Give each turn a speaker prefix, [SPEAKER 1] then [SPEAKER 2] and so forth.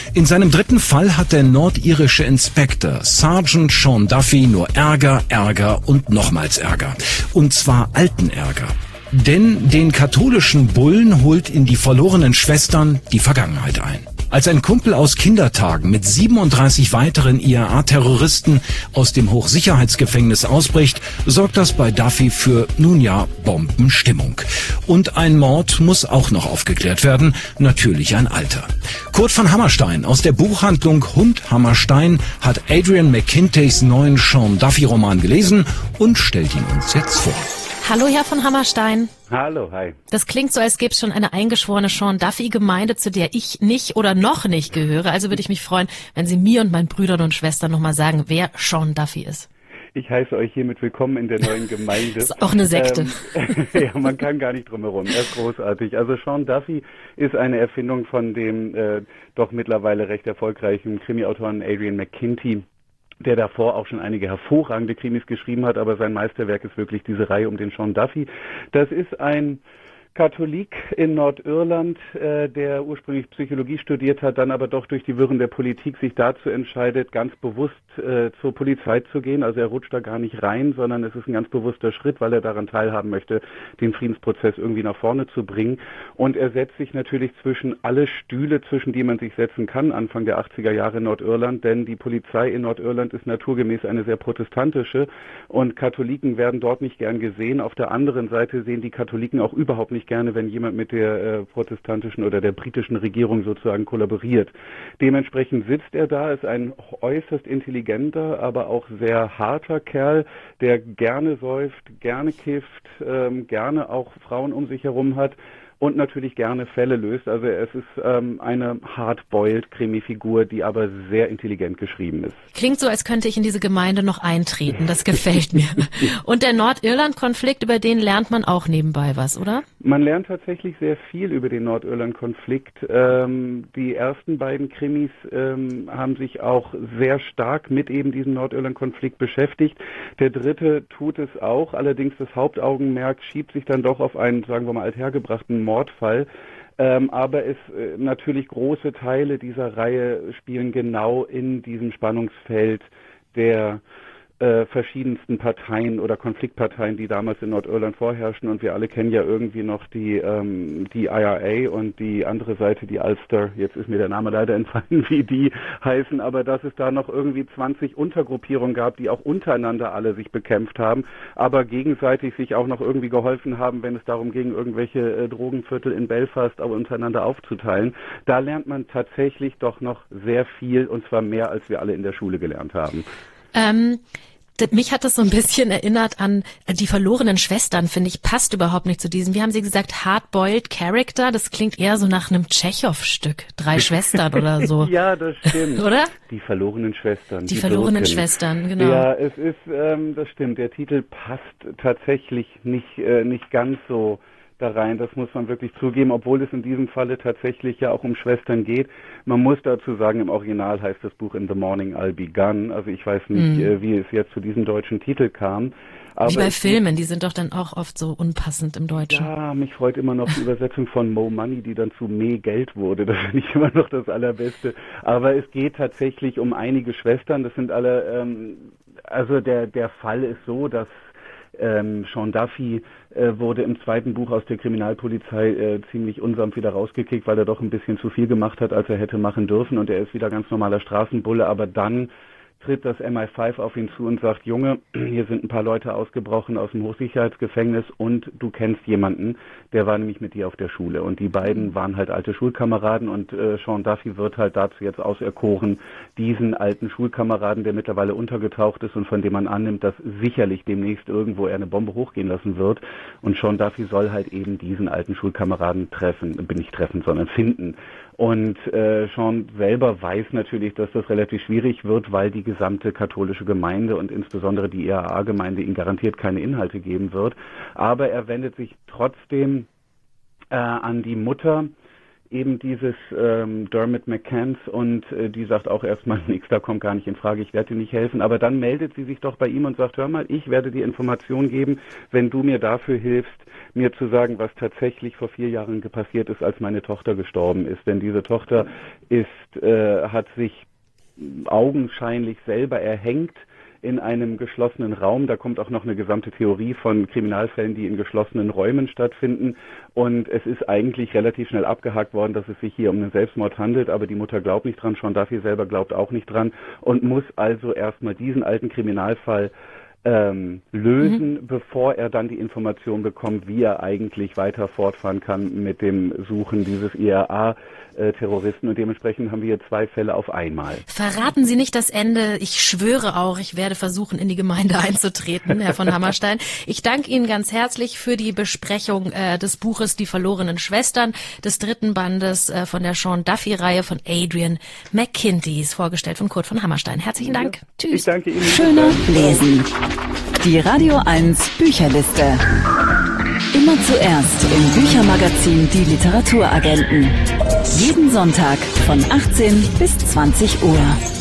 [SPEAKER 1] In seinem dritten Fall hat der nordirische Inspektor Sergeant Sean Duffy nur Ärger, Ärger und nochmals Ärger. Und zwar alten Ärger. Denn den katholischen Bullen holt in die verlorenen Schwestern die Vergangenheit ein. Als ein Kumpel aus Kindertagen mit 37 weiteren IAA-Terroristen aus dem Hochsicherheitsgefängnis ausbricht, sorgt das bei Duffy für, nun ja, Bombenstimmung. Und ein Mord muss auch noch aufgeklärt werden, natürlich ein alter. Kurt von Hammerstein aus der Buchhandlung Hund Hammerstein hat Adrian McKintays neuen Sean Duffy-Roman gelesen und stellt ihn uns jetzt vor.
[SPEAKER 2] Hallo, Herr von Hammerstein.
[SPEAKER 3] Hallo, hi.
[SPEAKER 2] Das klingt so, als gäbe es schon eine eingeschworene Sean Duffy-Gemeinde, zu der ich nicht oder noch nicht gehöre. Also würde ich mich freuen, wenn Sie mir und meinen Brüdern und Schwestern nochmal sagen, wer Sean Duffy ist.
[SPEAKER 3] Ich heiße euch hiermit willkommen in der neuen Gemeinde.
[SPEAKER 2] Das ist auch eine Sekte.
[SPEAKER 3] Ja, man kann gar nicht drum herum. Er ist großartig. Also Sean Duffy ist eine Erfindung von dem doch mittlerweile recht erfolgreichen Krimi-Autoren Adrian McKinty, der davor auch schon einige hervorragende Krimis geschrieben hat, aber sein Meisterwerk ist wirklich diese Reihe um den Sean Duffy. Das ist ein Katholik in Nordirland, der ursprünglich Psychologie studiert hat, dann aber doch durch die Wirren der Politik sich dazu entscheidet, ganz bewusst zur Polizei zu gehen. Also er rutscht da gar nicht rein, sondern es ist ein ganz bewusster Schritt, weil er daran teilhaben möchte, den Friedensprozess irgendwie nach vorne zu bringen. Und er setzt sich natürlich zwischen alle Stühle, zwischen die man sich setzen kann, Anfang der 80er Jahre in Nordirland, denn die Polizei in Nordirland ist naturgemäß eine sehr protestantische und Katholiken werden dort nicht gern gesehen. Auf der anderen Seite sehen die Katholiken auch überhaupt nicht gerne, wenn jemand mit der protestantischen oder der britischen Regierung sozusagen kollaboriert. Dementsprechend sitzt er da, ist ein äußerst intelligenter, aber auch sehr harter Kerl, der gerne säuft, gerne kifft, gerne auch Frauen um sich herum hat und natürlich gerne Fälle löst. Also es ist eine hard-boiled Krimi-Figur, die aber sehr intelligent geschrieben ist.
[SPEAKER 2] Klingt so, als könnte ich in diese Gemeinde noch eintreten. Das gefällt mir. Und der Nordirland-Konflikt, über den lernt man auch nebenbei was, oder?
[SPEAKER 3] Man lernt tatsächlich sehr viel über den Nordirland-Konflikt. Die ersten beiden Krimis haben sich auch sehr stark mit eben diesem Nordirland-Konflikt beschäftigt. Der dritte tut es auch. Allerdings das Hauptaugenmerk schiebt sich dann doch auf einen, sagen wir mal, althergebrachten Mordfall. Aber natürlich große Teile dieser Reihe spielen genau in diesem Spannungsfeld der verschiedensten Parteien oder Konfliktparteien, die damals in Nordirland vorherrschen. Und wir alle kennen ja irgendwie noch die IRA und die andere Seite, die Ulster. Jetzt ist mir der Name leider entfallen, wie die heißen. Aber dass es da noch irgendwie 20 Untergruppierungen gab, die auch untereinander alle sich bekämpft haben, aber gegenseitig sich auch noch irgendwie geholfen haben, wenn es darum ging, irgendwelche Drogenviertel in Belfast auch untereinander aufzuteilen. Da lernt man tatsächlich doch noch sehr viel, und zwar mehr, als wir alle in der Schule gelernt haben.
[SPEAKER 2] Mich hat das so ein bisschen erinnert an die verlorenen Schwestern, finde ich, passt überhaupt nicht zu diesem. Wie haben Sie gesagt, hard-boiled Character? Das klingt eher so nach einem Tschechow-Stück. 3 Schwestern oder so.
[SPEAKER 3] Ja, das stimmt.
[SPEAKER 2] Oder?
[SPEAKER 3] Die verlorenen Schwestern.
[SPEAKER 2] Die verlorenen Schwestern, genau.
[SPEAKER 3] Ja, es ist, das stimmt. Der Titel passt tatsächlich nicht ganz so da rein, das muss man wirklich zugeben, obwohl es in diesem Falle tatsächlich ja auch um Schwestern geht. Man muss dazu sagen, im Original heißt das Buch In the Morning I'll Be Gone. Also ich weiß nicht, wie es jetzt zu diesem deutschen Titel kam. Aber
[SPEAKER 2] wie bei Filmen, die sind doch dann auch oft so unpassend im Deutschen.
[SPEAKER 3] Ja, mich freut immer noch die Übersetzung von Mo Money, die dann zu Me Geld wurde. Das finde ich immer noch das Allerbeste. Aber es geht tatsächlich um einige Schwestern. Das sind alle, also der Fall ist so, dass Sean Duffy wurde im zweiten Buch aus der Kriminalpolizei ziemlich unsanft wieder rausgekickt, weil er doch ein bisschen zu viel gemacht hat, als er hätte machen dürfen. Und er ist wieder ganz normaler Straßenbulle. Aber dann tritt das MI5 auf ihn zu und sagt, Junge, hier sind ein paar Leute ausgebrochen aus dem Hochsicherheitsgefängnis und du kennst jemanden, der war nämlich mit dir auf der Schule. Und die beiden waren halt alte Schulkameraden und Sean Duffy wird halt dazu jetzt auserkoren, diesen alten Schulkameraden, der mittlerweile untergetaucht ist und von dem man annimmt, dass sicherlich demnächst irgendwo er eine Bombe hochgehen lassen wird. Und Sean Duffy soll halt eben diesen alten Schulkameraden finden. Und Sean selber weiß natürlich, dass das relativ schwierig wird, weil die gesamte katholische Gemeinde und insbesondere die IAA-Gemeinde ihm garantiert keine Inhalte geben wird. Aber er wendet sich trotzdem an die Mutter eben dieses Dermot McCanns und die sagt auch erstmal nichts, da kommt gar nicht in Frage, ich werde dir nicht helfen. Aber dann meldet sie sich doch bei ihm und sagt, hör mal, ich werde dir Informationen geben, wenn du mir dafür hilfst, mir zu sagen, was tatsächlich vor 4 Jahren passiert ist, als meine Tochter gestorben ist. Denn diese Tochter hat sich augenscheinlich selber erhängt in einem geschlossenen Raum. Da kommt auch noch eine gesamte Theorie von Kriminalfällen, die in geschlossenen Räumen stattfinden. Und es ist eigentlich relativ schnell abgehakt worden, dass es sich hier um einen Selbstmord handelt. Aber die Mutter glaubt nicht dran, Sean Duffy selber glaubt auch nicht dran und muss also erstmal diesen alten Kriminalfall lösen, bevor er dann die Information bekommt, wie er eigentlich weiter fortfahren kann mit dem Suchen dieses IRA-Terroristen. Und dementsprechend haben wir hier 2 Fälle auf einmal.
[SPEAKER 2] Verraten Sie nicht das Ende. Ich schwöre auch, ich werde versuchen, in die Gemeinde einzutreten, Herr von Hammerstein. Ich danke Ihnen ganz herzlich für die Besprechung des Buches Die verlorenen Schwestern, des 3. Bandes von der Sean Duffy-Reihe von Adrian McKinty, vorgestellt von Kurt von Hammerstein. Herzlichen Dank.
[SPEAKER 3] Ja,
[SPEAKER 2] Tschüss.
[SPEAKER 3] Ich danke Ihnen.
[SPEAKER 4] Schöner Lesen. Die Radio 1 Bücherliste. Immer zuerst im Büchermagazin Die Literaturagenten. Jeden Sonntag von 18 bis 20 Uhr.